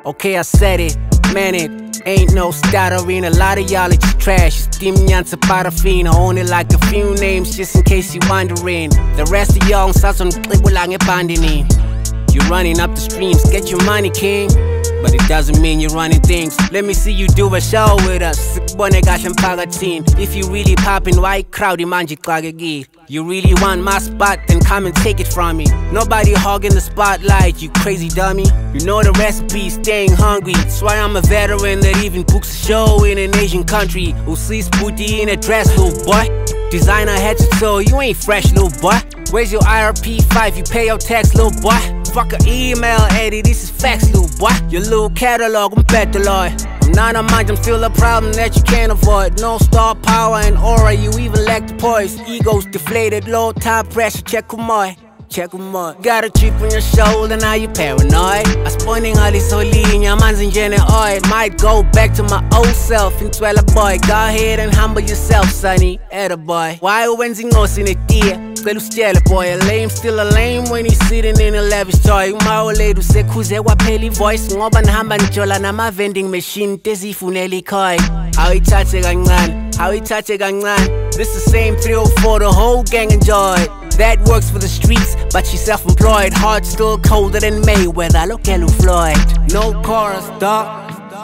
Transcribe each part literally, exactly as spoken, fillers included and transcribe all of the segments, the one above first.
Okay, I said it, man it. Ain't no stuttering, a lot of y'all are just trash. Steam nyanza parafina, only like a few names just in case you wondering. The rest of y'all starts on click with lang abandoning. You're running up the streams, get your money, king. But it doesn't mean you're running things. Let me see you do a show with us. If you really poppin', why crowdy manji klagagir? You really want my spot, then come and take it from me. Nobody hogging the spotlight, you crazy dummy. You know the recipe, staying hungry. That's why I'm a veteran that even books a show in an Asian country. Who sees booty in a dress, little boy? Designer head to toe, you ain't fresh, little boy. Where's your I R P five? You pay your tax, little boy. Fuck a email, Eddie, this is facts, little boy. Your little catalog, I'm better, Lord. I'm not a mind, I'm still a problem that you can't avoid. No star power and aura, you even lack the poise. Egos deflated, low top pressure, check kumoy. Check them out. Got a chip on your shoulder, now you paranoid. I spawning all this holy in your man's in oil. Might go back to my old self and twelve a boy. Go ahead and humble yourself, sonny. Ed a boy. Why when zingos in it dear? Still boy, a lame, still a lame when he's sitting in a lavish toy. Umawole to say kuze wapeli voice. Ngoba nihamba njola nama vending machine tezifuneli koi. How he touch it gangan, how he touch it gangan. This the same three oh four the whole gang enjoyed. That works for the streets, but she's self-employed. Heart still colder than Mayweather. Look at Lou Floyd. No chorus, dog.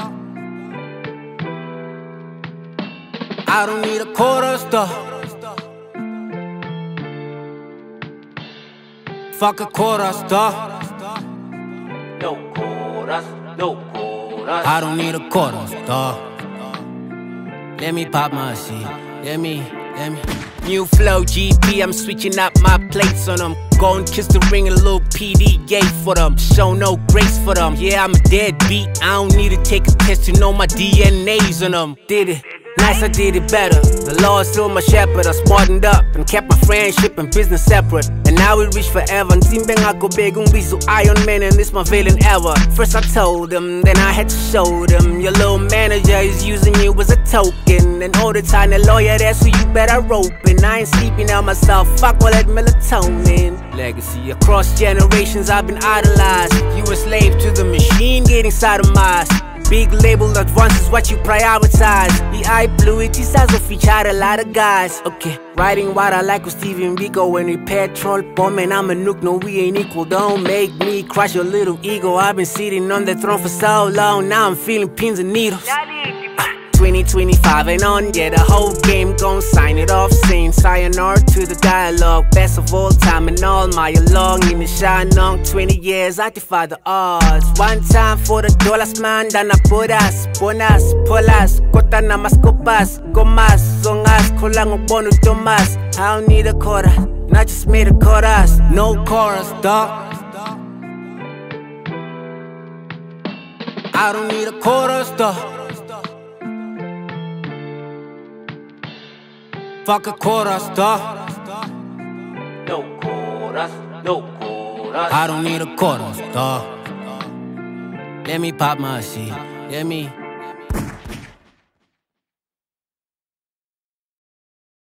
I don't need a chorus, dog. Fuck a chorus, dog. No chorus, no chorus. I don't need a chorus, dog. Let me pop my shit. Let me, let me. New flow G P, I'm switching up my plates on them. Go and kiss the ring, a little P D gay for them. Show no grace for them. Yeah, I'm a deadbeat. I don't need to take a test to know my D N A's on them. Did it? Nice, I did it better. The Lord is still my shepherd. I smartened up and kept my friendship and business separate. And now we reach forever. Nzimbeng I go big and we so Iron Man and this my villain ever. First I told them, then I had to show them. Your little manager is using you as a token. And all the time the lawyer, that's who you better rope. And I ain't sleeping on myself, fuck all that melatonin. Legacy across generations, I've been idolized. You a slave to the machine, getting sodomized. Big label advance is what you prioritize. The eye blue, it is as if featured a lot of guys. Okay, writing what I like with Steven Biko when we petrol bomb and I'm a nuke, no we ain't equal. Don't make me crush your little ego. I've been sitting on the throne for so long, now I'm feeling pins and needles. twenty twenty-five and on, yeah, the whole game gon' sign it off. Saying sayonara to the dialogue. Best of all time and all my along in the shine on. twenty years, I defy the odds. One time for the dollars, man, dan apuras. Bonas, polas, kota na mas copas. Gomas, zongas, kolang bono tomas. I don't need a quarter, not just made a chorus. No chorus, dog. I don't need a chorus, dog. Fuck a chorus, dog. No chorus, no chorus. I don't need a chorus, dog. Let me pop my shit. Let me.